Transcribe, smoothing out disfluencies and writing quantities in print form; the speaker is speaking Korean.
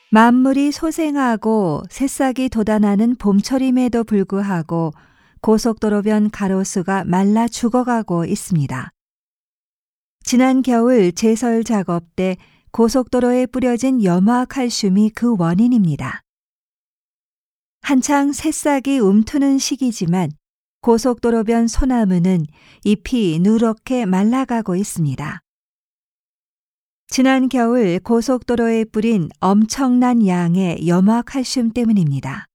만물이 소생하고 새싹이 돋아나는 봄철임에도 불구하고 고속도로변 가로수가 말라 죽어가고 있습니다. 지난 겨울 제설 작업 때 고속도로에 뿌려진 염화칼슘이 그 원인입니다. 한창 새싹이 움트는 시기지만 고속도로변 소나무는 잎이 누렇게 말라가고 있습니다. 지난 겨울 고속도로에 뿌린 엄청난 양의 염화칼슘 때문입니다.